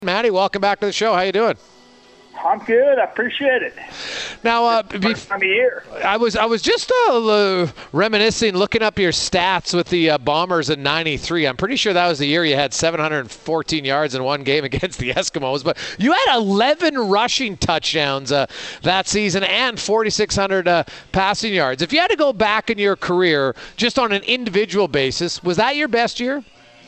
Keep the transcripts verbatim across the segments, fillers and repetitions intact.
Matty, welcome back to the show. How you doing? I'm good. I appreciate it. Now, uh, first time of year. I was I was just uh, reminiscing, looking up your stats with the uh, Bombers in ninety-three. I'm pretty sure that was the year you had seven hundred fourteen yards in one game against the Eskimos. But you had eleven rushing touchdowns uh, that season and forty-six hundred uh, passing yards. If you had to go back in your career, just on an individual basis, was that your best year?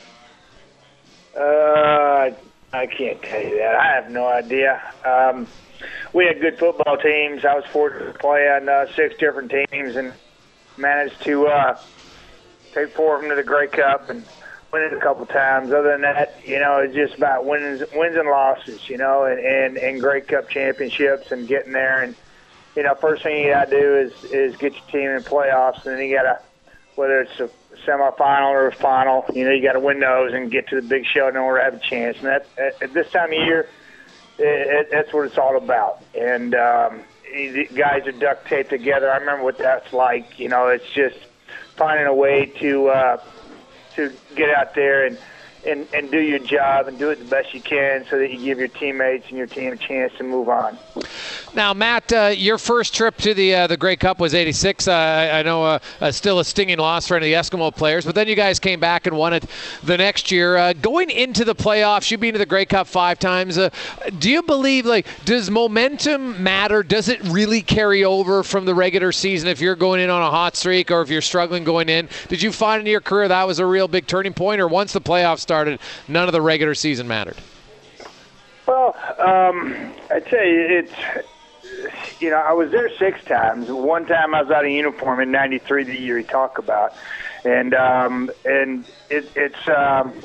Uh. I can't tell you that. I have no idea. Um, we had good football teams. I was fortunate to play on uh, six different teams and managed to uh, take four of them to the Grey Cup and win it a couple times. Other than that, you know, it's just about wins, wins and losses, you know, and, and, and Grey Cup championships and getting there. And, you know, first thing you got to do is, is get your team in playoffs, and then you got to, whether it's a semifinal or a final, you know, you got to win those and get to the big show in order to have a chance. And that, at, at this time of year, it, it, that's what it's all about. And um, the guys are duct taped together. I remember what that's like. You know, it's just finding a way to uh, to get out there and, and, and do your job and do it the best you can so that you give your teammates and your team a chance to move on. Now, Matt, uh, your first trip to the uh, the Grey Cup was eighty-six. Uh, I, I know uh, uh, still a stinging loss for any of the Eskimo players, but then you guys came back and won it the next year. Uh, going into the playoffs, you've been to the Grey Cup five times. Uh, do you believe, like, does momentum matter? Does it really carry over from the regular season if you're going in on a hot streak or if you're struggling going in? Did you find in your career that was a real big turning point, or once the playoffs started, none of the regular season mattered? Well, um, I tell you, it's... You know, I was there six times. One time I was out of uniform in ninety-three, the year you talk about, and um, and it, it's um,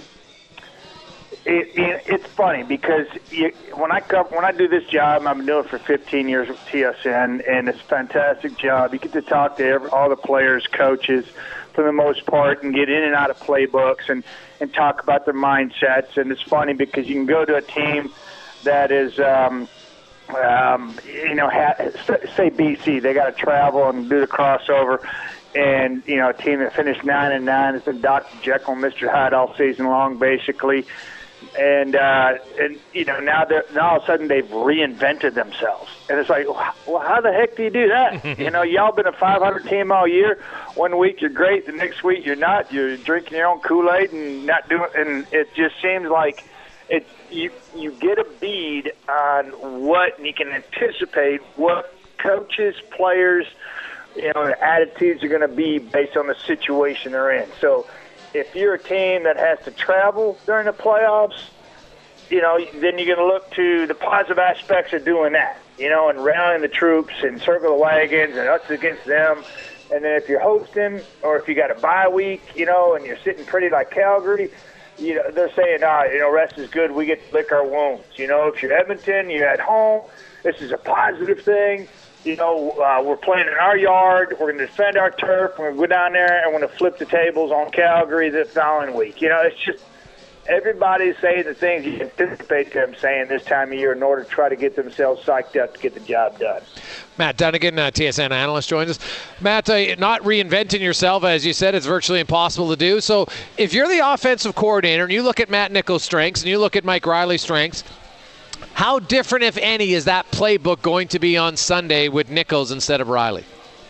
it, it, it's funny because you, when I come, when I do this job, I've been doing it for fifteen years with T S N, and it's a fantastic job. You get to talk to every, all the players, coaches, for the most part, and get in and out of playbooks and and talk about their mindsets. And it's funny because you can go to a team that is. Um, Um, you know, ha- say B C, they got to travel and do the crossover, and you know, a team that finished nine and nine has been Doctor Jekyll and Mister Hyde all season long, basically, and uh, and you know, now they're now all of a sudden they've reinvented themselves, and it's like, well, how the heck do you do that? You know, y'all been a five hundred team all year. One week you're great, the next week you're not. You're drinking your own Kool-Aid and not doing, and it just seems like. It, you you get a bead on what, and you can anticipate what coaches, players, you know, their attitudes are going to be based on the situation they're in. So if you're a team that has to travel during the playoffs, you know, then you're going to look to the positive aspects of doing that, you know, and rallying the troops and circle the wagons and us against them. And then if you're hosting or if you got a bye week, you know, and you're sitting pretty like Calgary, you know, they're saying, ah, you know, rest is good. We get to lick our wounds. You know, if you're Edmonton, you're at home. This is a positive thing. You know, uh, we're playing in our yard. We're going to defend our turf. We're going to go down there and we're going to flip the tables on Calgary the following week. You know, it's just everybody's saying the things you anticipate them saying this time of year in order to try to get themselves psyched up to get the job done. Matt Dunnigan, uh, T S N analyst, joins us. Matt, uh, not reinventing yourself, as you said, it's virtually impossible to do. So if you're the offensive coordinator and you look at Matt Nichols' strengths and you look at Mike Riley's strengths, how different, if any, is that playbook going to be on Sunday with Nichols instead of Riley?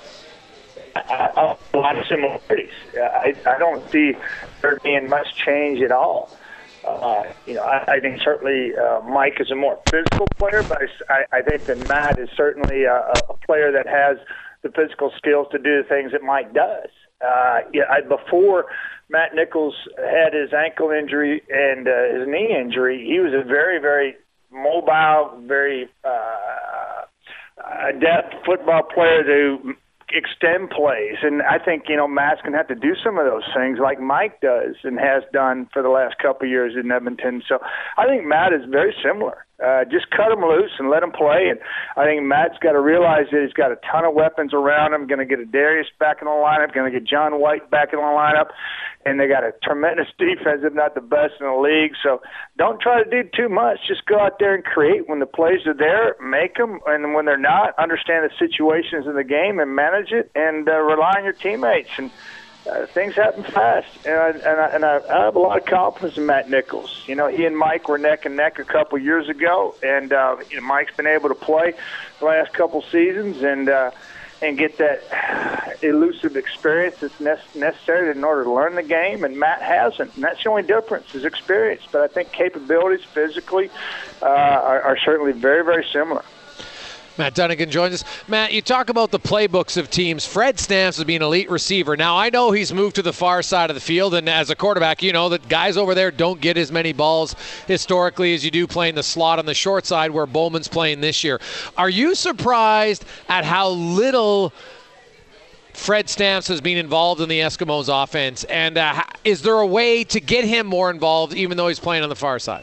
A lot of similarities. I, I don't see there being much change at all. Uh, you know, I, I think certainly uh, Mike is a more physical player, but I, I think that Matt is certainly a, a player that has the physical skills to do the things that Mike does. Uh, yeah, I, before Matt Nichols had his ankle injury and uh, his knee injury, he was a very, very mobile, very uh, adept football player to extend plays. And I think, you know, Matt's going to have to do some of those things like Mike does and has done for the last couple of years in Edmonton. So I think Matt is very similar. Uh, just cut him loose and let him play. And I think Matt's got to realize that he's got a ton of weapons around him. Going to get a Darius back in the lineup. Going to get John White back in the lineup. And they got a tremendous defense, if not the best in the league. So don't try to do too much. Just go out there and create. When the plays are there, make them. And when they're not, understand the situations in the game and manage it and uh, rely on your teammates. And uh, things happen fast. And, I, and, I, and I, I have a lot of confidence in Matt Nichols. You know, he and Mike were neck and neck a couple years ago, and uh, you know, Mike's been able to play the last couple seasons and uh, and get that elusive experience that's necessary in order to learn the game, and Matt hasn't. And that's the only difference, is experience. But I think capabilities physically uh, are, are certainly very, very similar. Matt Dunigan joins us. Matt, you talk about the playbooks of teams. Fred Stamps has been an elite receiver. Now, I know he's moved to the far side of the field, and as a quarterback, you know that guys over there don't get as many balls historically as you do playing the slot on the short side where Bowman's playing this year. Are you surprised at how little Fred Stamps has been involved in the Eskimos offense? And uh, is there a way to get him more involved even though he's playing on the far side?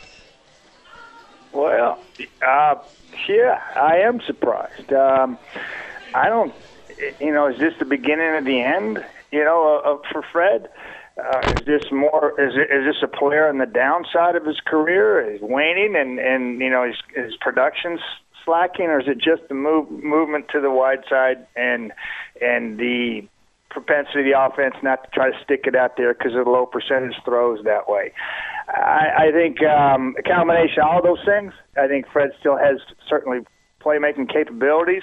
Well, uh, yeah, I am surprised. Um, I don't, you know, is this the beginning of the end, you know, uh, for Fred? Uh, is this more, is, it, is this a player on the downside of his career? Is he waning and, and you know, his, his production's slacking, or is it just the move, movement to the wide side and and the propensity of the offense not to try to stick it out there because of the low percentage throws that way? I, I think um, a combination of all those things. I think Fred still has certainly playmaking capabilities.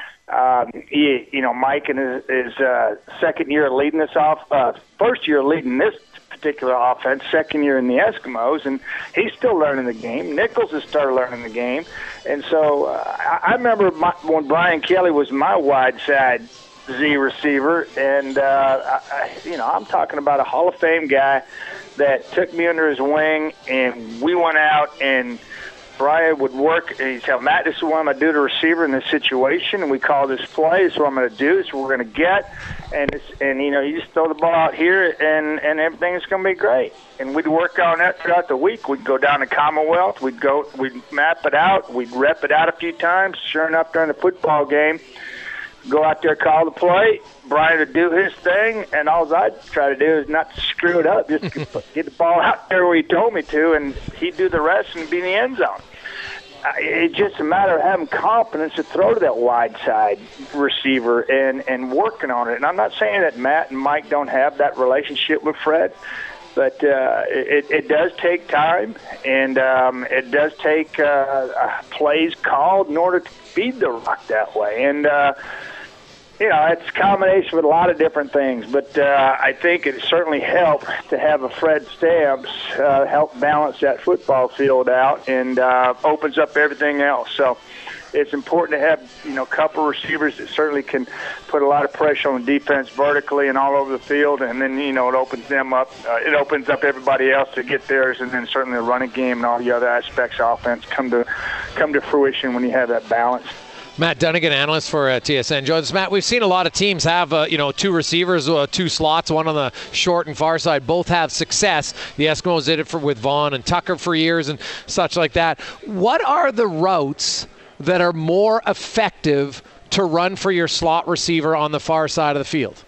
Um, he, you know, Mike in his, his uh, second year leading this off, uh, first year leading this particular offense, second year in the Eskimos, and he's still learning the game. Nichols has started learning the game, and so uh, I, I remember my, when Brian Kelly was my wide side Z receiver, and uh, I, you know, I'm talking about a Hall of Fame guy that took me under his wing, and we went out, and Brian would work, and he'd tell Matt, this is what I'm going to do to receiver in this situation, and we call this play, this is what I'm going to do, this is what we're going to get, and, it's, and you know, you just throw the ball out here, and, and everything's going to be great. And we'd work on that throughout the week. We'd go down to Commonwealth, we'd go, we'd map it out, we'd rep it out a few times. Sure enough, during the football game, go out there, call the play, Brian would do his thing, and all I'd try to do is not to screw it up, just get the ball out there where he told me to, and he'd do the rest and be in the end zone. Uh, it's just a matter of having confidence to throw to that wide side receiver and, and working on it. And I'm not saying that Matt and Mike don't have that relationship with Fred, but uh, it, it does take time, and um, it does take uh, plays called in order to feed the rock that way. And, uh, you know, it's a combination with a lot of different things, but uh, I think it certainly helped to have a Fred Stamps uh, help balance that football field out and uh, opens up everything else. So it's important to have, you know, a couple receivers that certainly can put a lot of pressure on the defense vertically and all over the field, and then, you know, it opens them up. Uh, it opens up everybody else to get theirs, and then certainly the running game and all the other aspects of offense come to come to fruition when you have that balance. Matt Dunigan, analyst for uh, T S N, joins us. Matt, we've seen a lot of teams have, uh, you know, two receivers, uh, two slots, one on the short and far side. Both have success. The Eskimos did it for, with Vaughn and Tucker for years and such like that. What are the routes that are more effective to run for your slot receiver on the far side of the field?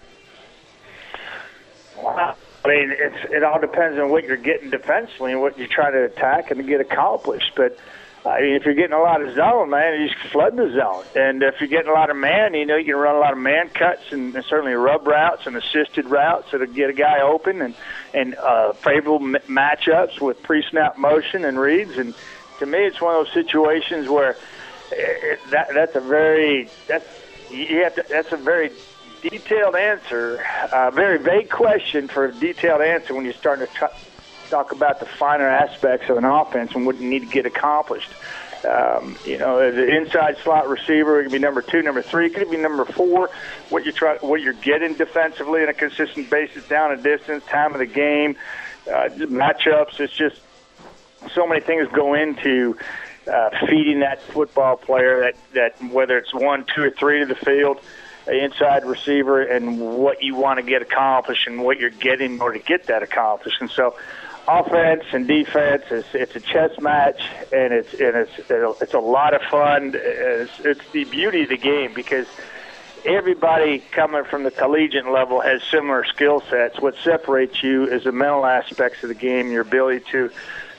Wow. I mean, it's, it all depends on what you're getting defensively and what you're trying to attack and to get accomplished. But I mean, if you're getting a lot of zone, man, you just flood the zone. And if you're getting a lot of man, you know, you can run a lot of man cuts and, and certainly rub routes and assisted routes that'll get a guy open and, and uh, favorable m- matchups with pre-snap motion and reads. And to me, it's one of those situations where it, that that's a very that's you have to, that's a very detailed answer, a uh, very vague question for a detailed answer when you're starting to try, talk about the finer aspects of an offense and what you need to get accomplished. Um, you know, the inside slot receiver, it could be number two, number three, it could be number four. What you try, what you're getting defensively on a consistent basis, down a distance, time of the game, uh, matchups. It's just so many things go into uh, feeding that football player. That that whether it's one, two, or three to the field, an inside receiver, and what you want to get accomplished and what you're getting in order to get that accomplished. And so, offense and defense, it's, it's a chess match, and it's and it's it's a lot of fun. It's, it's the beauty of the game because everybody coming from the collegiate level has similar skill sets. What separates you is the mental aspects of the game, your ability to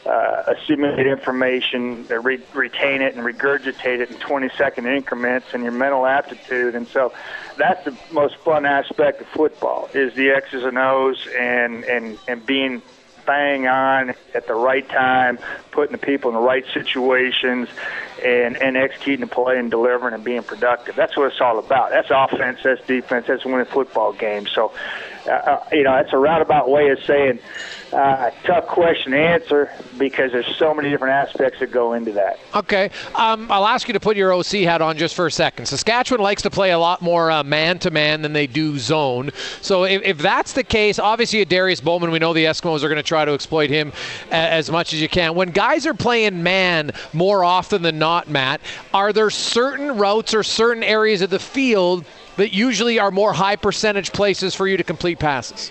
uh, assimilate information, uh, re- retain it, and regurgitate it in twenty-second increments, and your mental aptitude. And so that's the most fun aspect of football, is the X's and O's and, and, and being bang on at the right time, putting the people in the right situations, and, and executing the play and delivering and being productive. That's what it's all about. That's offense, that's defense, that's winning football games. So, uh, you know, that's a roundabout way of saying uh, tough question to answer, because there's so many different aspects that go into that. Okay. Um, I'll ask you to put your O C hat on just for a second. Saskatchewan likes to play a lot more uh, man-to-man than they do zone. So if, if that's the case, obviously at Darius Bowman, we know the Eskimos are going to try to exploit him a, as much as you can. When guys are playing man more often than not, Matt, are there certain routes or certain areas of the field that usually are more high percentage places for you to complete passes?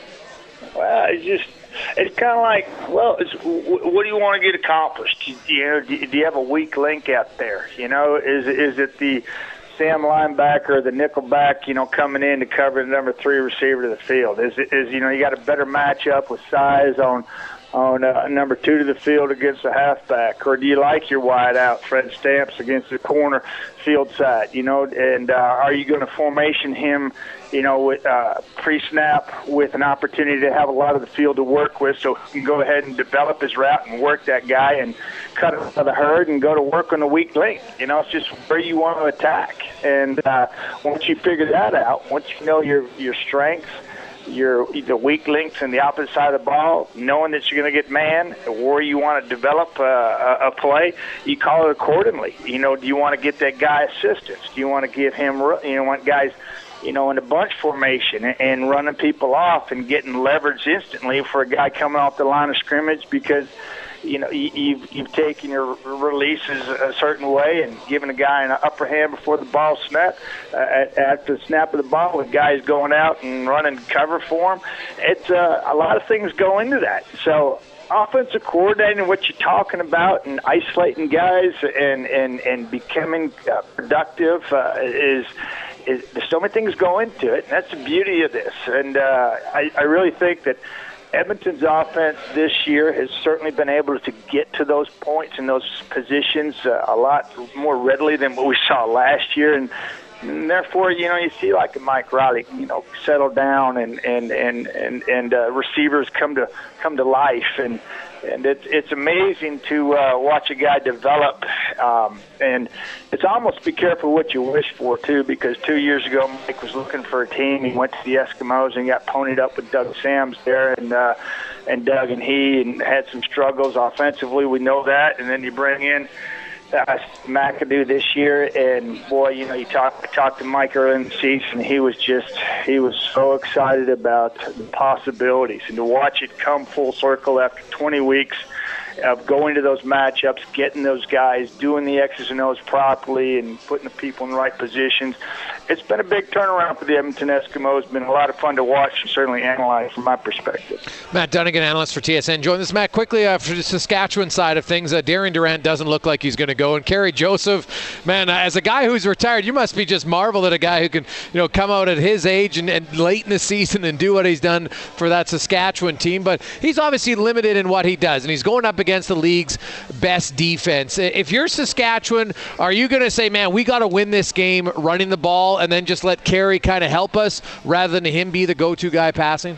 Well, it's just, it's kind of like, well, it's, what do you want to get accomplished? You know, do you have a weak link out there? You know, is is it the Sam linebacker, the nickel back, you know, coming in to cover the number three receiver to the field? Is it, is you know, you got a better matchup with size on on uh, number two to the field against the halfback, or do you like your wide out Fred Stamps against the corner field side? You know, and uh, are you going to formation him, you know, with uh, pre-snap with an opportunity to have a lot of the field to work with, so he can go ahead and develop his route and work that guy and cut out of the herd and go to work on the weak link? You know, it's just where you want to attack. And uh, once you figure that out, once you know your your strengths, your the weak links and the opposite side of the ball, knowing that you're going to get man, where you want to develop uh, a, a play, you call it accordingly. You know, do you want to get that guy assistance? Do you want to give him, you know, want guys, you know, in a bunch formation and running people off and getting leverage instantly for a guy coming off the line of scrimmage because, you know, you've, you've taken your releases a certain way and given a guy an upper hand before the ball snap, uh, at, at the snap of the ball with guys going out and running cover for him. It's uh, a lot of things go into that. So offensive coordinating, what you're talking about, and isolating guys and, and, and becoming uh, productive uh, is is there's so many things go into it, and that's the beauty of this. And uh, I, I really think that Edmonton's offense this year has certainly been able to get to those points and those positions uh, a lot more readily than what we saw last year. And, and therefore, you know, you see like Mike Riley, you know, settle down and and and and, and uh, receivers come to come to life, and and it's it's amazing to uh, watch a guy develop. Um, and it's almost be careful what you wish for too, because two years ago Mike was looking for a team. He went to the Eskimos and got ponied up with Doug Sams there, and uh, and Doug and he and had some struggles offensively. We know that, and then you bring in Uh, McAdoo this year, and boy, you know, you talk talked to Mike early in the season. He was just he was so excited about the possibilities, and to watch it come full circle after twenty weeks of going to those matchups, getting those guys, doing the X's and O's properly, and putting the people in the right positions. It's been a big turnaround for the Edmonton Eskimos. It's been a lot of fun to watch and certainly analyze from my perspective. Matt Dunnigan, analyst for T S N, joined us. Matt, quickly uh, for the Saskatchewan side of things, uh, Darian Durant doesn't look like he's going to go, and Kerry Joseph, man, uh, as a guy who's retired, you must be just marveled at a guy who can, you know, come out at his age and, and late in the season and do what he's done for that Saskatchewan team. But he's obviously limited in what he does, and he's going up against the league's best defense. If you're Saskatchewan, are you going to say, man, we got to win this game running the ball and then just let Kerry kind of help us rather than him be the go-to guy passing?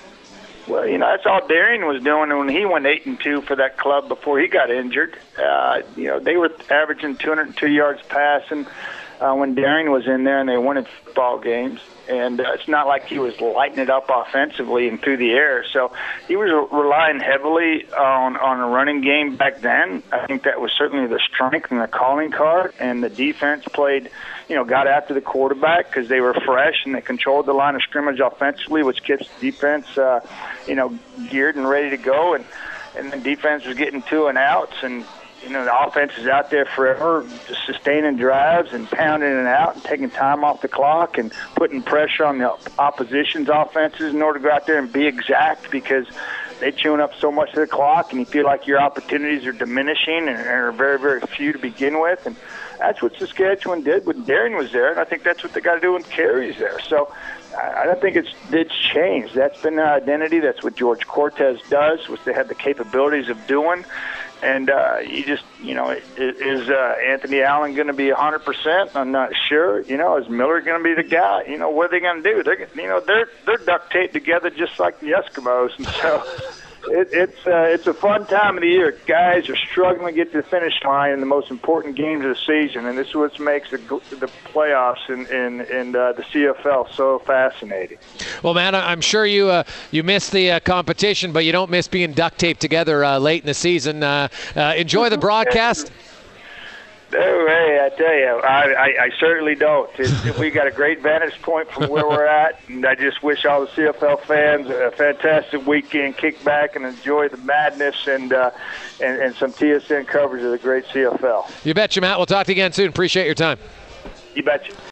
Well, you know, that's all Darian was doing when he went eight and two for that club before he got injured. Uh, you know, they were averaging two hundred two yards passing uh, when Darian was in there, and they won football games. And uh, it's not like he was lighting it up offensively and through the air. So he was relying heavily on, on a running game back then. I think that was certainly the strength and the calling card. And the defense played, you know, got after the quarterback because they were fresh and they controlled the line of scrimmage offensively, which keeps the defense, uh, you know, geared and ready to go. And, and the defense was getting two and outs, and you know, the offense is out there forever, just sustaining drives and pounding it out and taking time off the clock and putting pressure on the opposition's offenses in order to go out there and be exact, because they chewing up so much of the clock, and you feel like your opportunities are diminishing and are very, very few to begin with. And that's what Saskatchewan did when Darren was there, and I think that's what they got to do when Kerry's there. So I don't think it's it's changed. That's been their identity. That's what George Cortez does, which they have the capabilities of doing. And uh, you just, you know, is uh, Anthony Allen going to be one hundred percent? I'm not sure. You know, is Miller going to be the guy? You know, what are they going to do? They're, you know, they're they're duct taped together just like the Eskimos, and so it, it's uh, it's a fun time of the year. Guys are struggling to get to the finish line in the most important games of the season, and this is what makes the the playoffs in in, in uh, the C F L so fascinating. Well, man, I'm sure you uh, you miss the uh, competition, but you don't miss being duct taped together uh, late in the season. Uh, uh, enjoy the broadcast. Oh, hey, I tell you, I, I, I certainly don't. It, we got a great vantage point from where we're at, and I just wish all the C F L fans a fantastic weekend, kick back and enjoy the madness and uh, and, and some T S N coverage of the great C F L. You betcha, Matt. We'll talk to you again soon. Appreciate your time. You betcha.